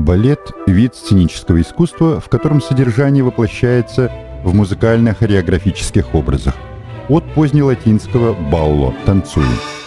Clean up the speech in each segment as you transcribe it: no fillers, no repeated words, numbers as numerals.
Балет – вид сценического искусства, в котором содержание воплощается в музыкально-хореографических образах. От позднелатинского «балло» – «танцуем».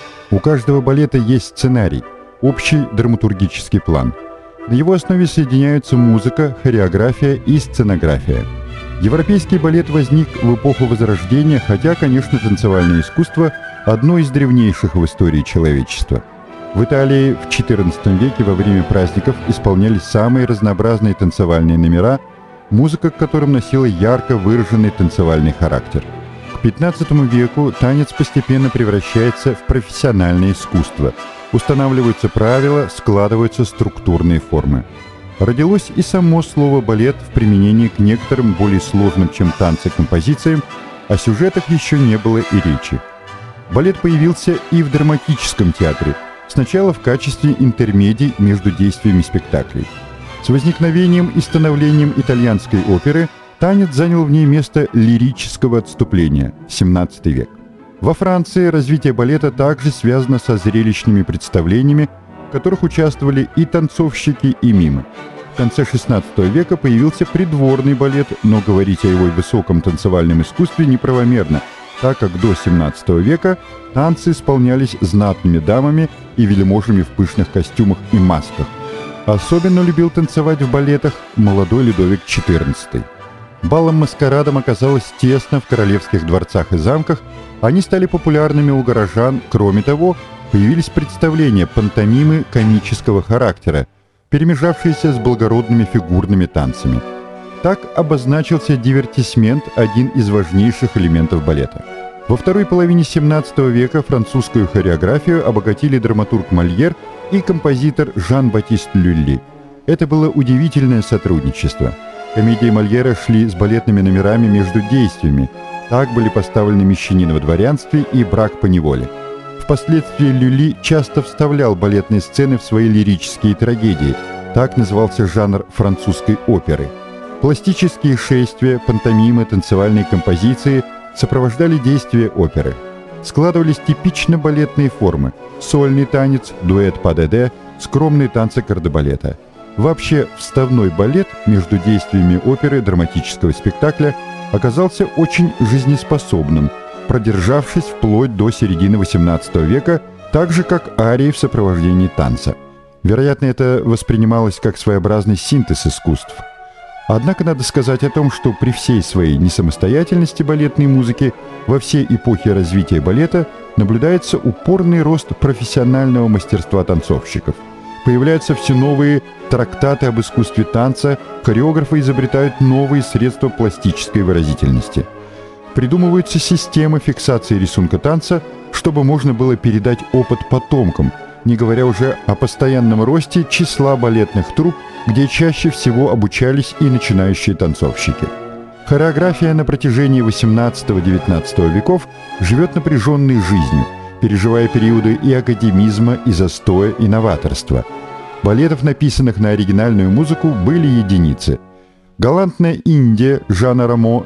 У каждого балета есть сценарий, общий драматургический план. На его основе соединяются музыка, хореография и сценография. Европейский балет возник в эпоху Возрождения, хотя, конечно, танцевальное искусство – одно из древнейших в истории человечества. В Италии в XIV веке во время праздников исполнялись самые разнообразные танцевальные номера, музыка к которым носила ярко выраженный танцевальный характер. К XV веку танец постепенно превращается в профессиональное искусство. Устанавливаются правила, складываются структурные формы. Родилось и само слово «балет» в применении к некоторым более сложным, чем танцы, композициям, о сюжетах еще не было и речи. Балет появился и в драматическом театре, сначала в качестве интермедий между действиями спектаклей. С возникновением и становлением итальянской оперы танец занял в ней место лирического отступления – XVII век. Во Франции развитие балета также связано со зрелищными представлениями, в которых участвовали и танцовщики, и мимы. В конце XVI века появился придворный балет, но говорить о его высоком танцевальном искусстве неправомерно, так как до XVII века танцы исполнялись знатными дамами и вельможами в пышных костюмах и масках. Особенно любил танцевать в балетах молодой Людовик XIV. Балом-маскарадом оказалось тесно в королевских дворцах и замках, они стали популярными у горожан, кроме того, появились представления пантомимы комического характера, перемежавшиеся с благородными фигурными танцами. Так обозначился дивертисмент, один из важнейших элементов балета. Во второй половине XVII века французскую хореографию обогатили драматург Мольер и композитор Жан-Батист Люлли. Это было удивительное сотрудничество. Комедии Мольера шли с балетными номерами между действиями. Так были поставлены «Мещанин во дворянстве» и «Брак по неволе». Впоследствии Люлли часто вставлял балетные сцены в свои лирические трагедии. Так назывался жанр французской оперы. Пластические шествия, пантомимы, танцевальные композиции сопровождали действия оперы. Складывались типично балетные формы – сольный танец, дуэт па-де-де, скромные танцы кардебалета. Вообще, вставной балет между действиями оперы драматического спектакля оказался очень жизнеспособным, продержавшись вплоть до середины XVIII века, так же, как арии в сопровождении танца. Вероятно, это воспринималось как своеобразный синтез искусств. Однако надо сказать о том, что при всей своей несамостоятельности балетной музыки во все эпохи развития балета наблюдается упорный рост профессионального мастерства танцовщиков. Появляются все новые трактаты об искусстве танца, хореографы изобретают новые средства пластической выразительности. Придумываются системы фиксации рисунка танца, чтобы можно было передать опыт потомкам, не говоря уже о постоянном росте числа балетных труп, где чаще всего обучались и начинающие танцовщики. Хореография на протяжении XVIII-XIX веков живет напряженной жизнью, переживая периоды и академизма, и застоя, и новаторства. Балетов, написанных на оригинальную музыку, были единицы. «Галантная Индия» Жана Рамо,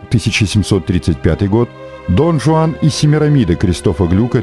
1735 год, «Дон Жуан и Семирамида» Кристофа Глюка,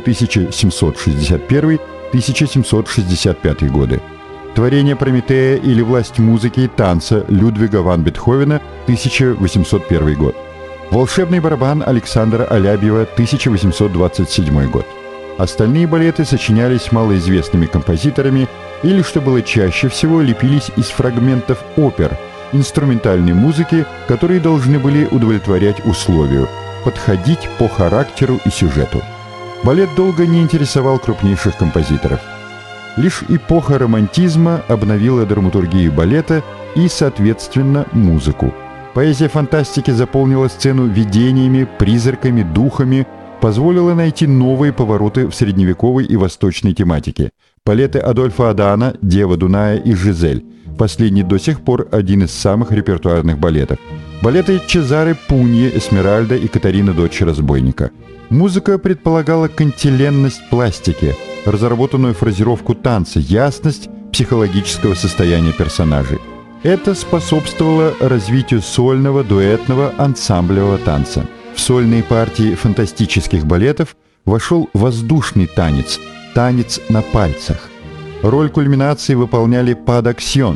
1761-1765 годы. Творение Прометея или «Власть музыки и танца» Людвига ван Бетховена, 1801 год. «Волшебный барабан» Александра Алябьева, 1827 год. Остальные балеты сочинялись малоизвестными композиторами или, что было чаще всего, лепились из фрагментов опер, инструментальной музыки, которые должны были удовлетворять условию – подходить по характеру и сюжету. Балет долго не интересовал крупнейших композиторов. Лишь эпоха романтизма обновила драматургию балета и, соответственно, музыку. Поэзия фантастики заполнила сцену видениями, призраками, духами, позволила найти новые повороты в средневековой и восточной тематике. Балеты Адольфа Адана, «Дева Дуная» и «Жизель». Последний до сих пор один из самых репертуарных балетов. Балеты Чезаре Пуньи, Эсмеральда и Катарина, дочь разбойника. Музыка предполагала кантиленность пластики, разработанную фразировку танца, ясность психологического состояния персонажей. Это способствовало развитию сольного, дуэтного, ансамблевого танца. В сольные партии фантастических балетов вошел воздушный танец, танец на пальцах. Роль кульминации выполняли падаксьон,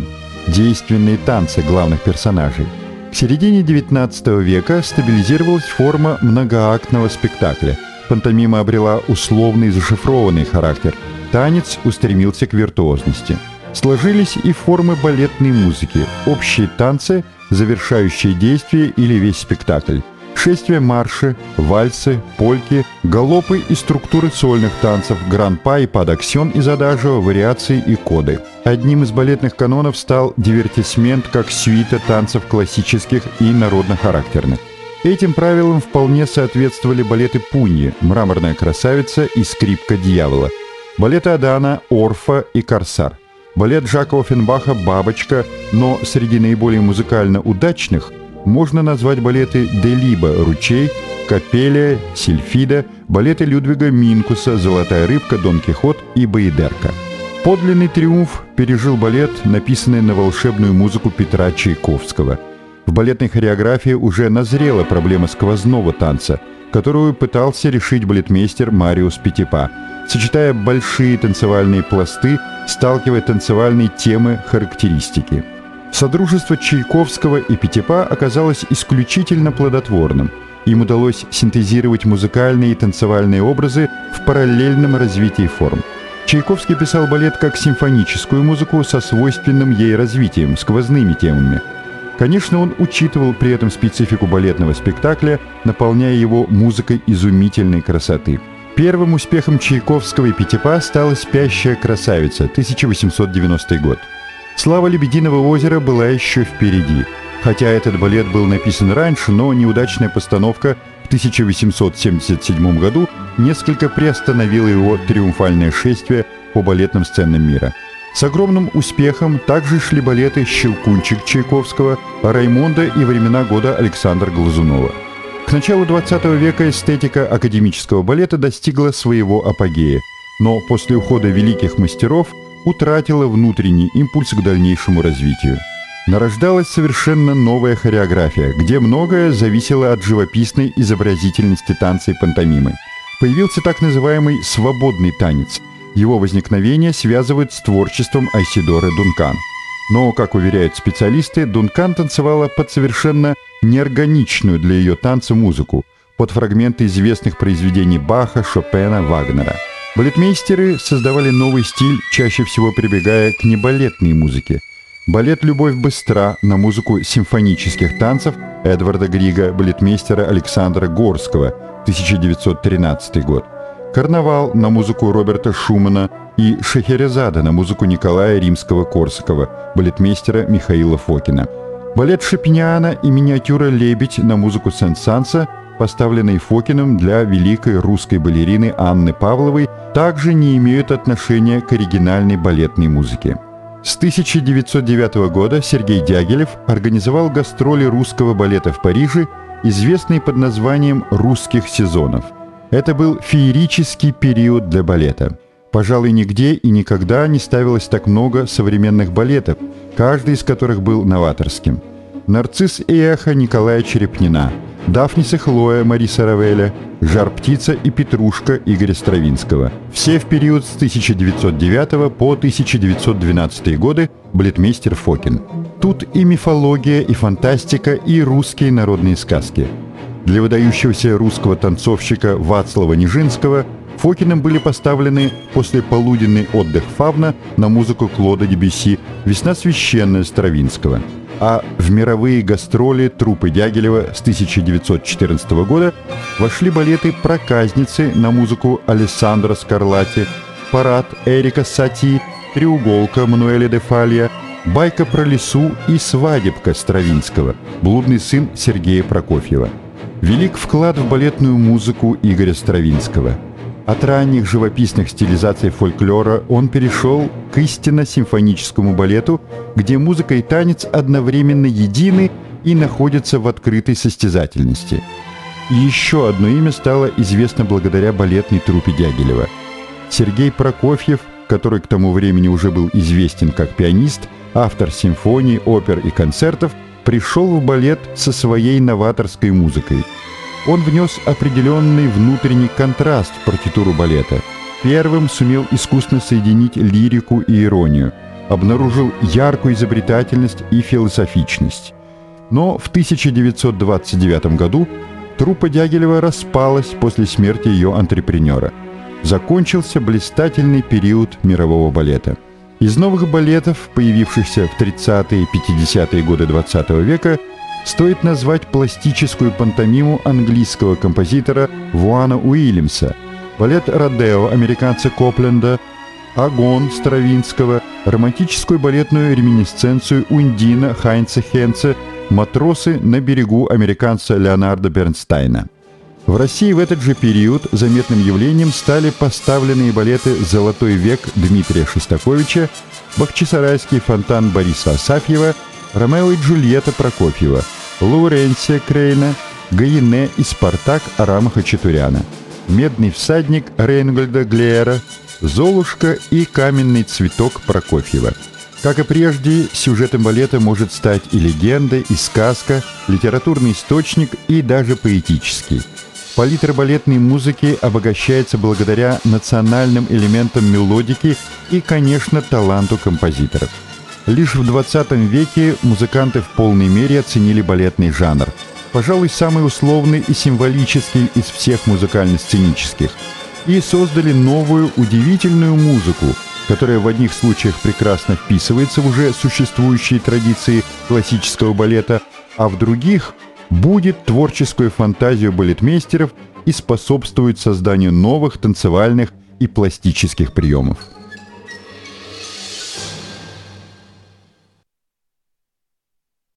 действенные танцы главных персонажей. К середине XIX века стабилизировалась форма многоактного спектакля. Пантомима обрела условный зашифрованный характер. Танец устремился к виртуозности. Сложились и формы балетной музыки, общие танцы, завершающие действие или весь спектакль, шествия, марши, вальсы, польки, галопы и структуры сольных танцев, гран-па и падаксион из адажио, вариации и коды. Одним из балетных канонов стал дивертисмент как сюита танцев классических и народно-характерных. Этим правилам вполне соответствовали балеты Пуньи «Мраморная красавица» и «Скрипка дьявола», балеты Адана «Орфа» и «Корсар», балет Жака Оффенбаха «Бабочка», но среди наиболее музыкально удачных можно назвать балеты Делиба «Ручей», Капелия, Сильфида, балеты Людвига Минкуса «Золотая рыбка», «Дон Кихот» и «Баедерка». Подлинный триумф пережил балет, написанный на волшебную музыку Петра Чайковского. В балетной хореографии уже назрела проблема сквозного танца, которую пытался решить балетмейстер Мариус Петипа, сочетая большие танцевальные пласты, сталкивая танцевальные темы, характеристики. Содружество Чайковского и Петипа оказалось исключительно плодотворным. Им удалось синтезировать музыкальные и танцевальные образы в параллельном развитии форм. Чайковский писал балет как симфоническую музыку со свойственным ей развитием, сквозными темами. Конечно, он учитывал при этом специфику балетного спектакля, наполняя его музыкой изумительной красоты. Первым успехом Чайковского и Петипа стала «Спящая красавица» 1890 год. Слава «Лебединого озера» была еще впереди. Хотя этот балет был написан раньше, но неудачная постановка в 1877 году несколько приостановила его триумфальное шествие по балетным сценам мира. С огромным успехом также шли балеты «Щелкунчик» Чайковского, «Раймонда» и «Времена года» Александра Глазунова. К началу XX века эстетика академического балета достигла своего апогея, но после ухода великих мастеров утратила внутренний импульс к дальнейшему развитию. Нарождалась совершенно новая хореография, где многое зависело от живописной изобразительности танца и пантомимы. Появился так называемый «свободный танец». Его возникновение связывают с творчеством Айсидоры Дункан. Но, как уверяют специалисты, Дункан танцевала под совершенно неорганичную для ее танца музыку, под фрагменты известных произведений Баха, Шопена, Вагнера. Балетмейстеры создавали новый стиль, чаще всего прибегая к небалетной музыке. Балет «Любовь быстра» на музыку симфонических танцев Эдварда Грига, балетмейстера Александра Горского, 1913 год. «Карнавал» на музыку Роберта Шумана и «Шахерезада» на музыку Николая Римского-Корсакова, балетмейстера Михаила Фокина. Балет Шопениана и миниатюра «Лебедь» на музыку Сен-Санса, поставленные Фокиным для великой русской балерины Анны Павловой, также не имеют отношения к оригинальной балетной музыке. С 1909 года Сергей Дягилев организовал гастроли русского балета в Париже, известные под названием «Русских сезонов». Это был феерический период для балета. Пожалуй, нигде и никогда не ставилось так много современных балетов, каждый из которых был новаторским. «Нарцисс и эхо» Николая Черепнина, «Дафнис и Хлоя» Мариса Равеля, «Жар-птица» и «Петрушка» Игоря Стравинского. Все в период с 1909 по 1912 годы балетмейстер Фокин. Тут и мифология, и фантастика, и русские народные сказки. Для выдающегося русского танцовщика Вацлава Нижинского Фокиным были поставлены послеполуденный отдых Фавна на музыку Клода Дебюсси «Весна священная» Стравинского. А в мировые гастроли труппы Дягилева с 1914 года вошли балеты «Проказницы» на музыку Алессандро Скарлатти, «Парад» Эрика Сати, «Треуголка» Мануэля де Фалья, «Байка про лису» и «Свадебка» Стравинского, «Блудный сын» Сергея Прокофьева. Велик вклад в балетную музыку Игоря Стравинского. От ранних живописных стилизаций фольклора он перешел к истинно симфоническому балету, где музыка и танец одновременно едины и находятся в открытой состязательности. И еще одно имя стало известно благодаря балетной труппе Дягилева. Сергей Прокофьев, который к тому времени уже был известен как пианист, автор симфоний, опер и концертов, пришел в балет со своей новаторской музыкой. Он внес определенный внутренний контраст в партитуру балета. Первым сумел искусно соединить лирику и иронию. обнаружил яркую изобретательность и философичность. Но в 1929 году труппа Дягилева распалась после смерти ее антрепренера. Закончился блистательный период мирового балета. Из новых балетов, появившихся в 30-е и 50-е годы XX века, стоит назвать пластическую пантомиму английского композитора Вуана Уильямса, балет «Родео» американца Копленда, «Агон» Стравинского, романтическую балетную реминисценцию «Ундина» Хайнца Хенце, «Матросы на берегу» американца Леонардо Бернстайна. В России в этот же период заметным явлением стали поставленные балеты «Золотой век» Дмитрия Шостаковича, «Бахчисарайский фонтан» Бориса Асафьева, «Ромео и Джульетта» Прокофьева, «Лауренсия» Крейна, «Гаине» и «Спартак» Арама Хачатуряна, «Медный всадник» Рейнгольда Глеера, «Золушка» и «Каменный цветок» Прокофьева. Как и прежде, сюжетом балета может стать и легенда, и сказка, литературный источник и даже поэтический. Палитра балетной музыки обогащается благодаря национальным элементам мелодики и, конечно, таланту композиторов. Лишь в 20 веке музыканты в полной мере оценили балетный жанр. Пожалуй, самый условный и символический из всех музыкально-сценических. И создали новую, удивительную музыку, которая в одних случаях прекрасно вписывается в уже существующие традиции классического балета, а в других будет творческую фантазию балетмейстеров и способствует созданию новых танцевальных и пластических приемов.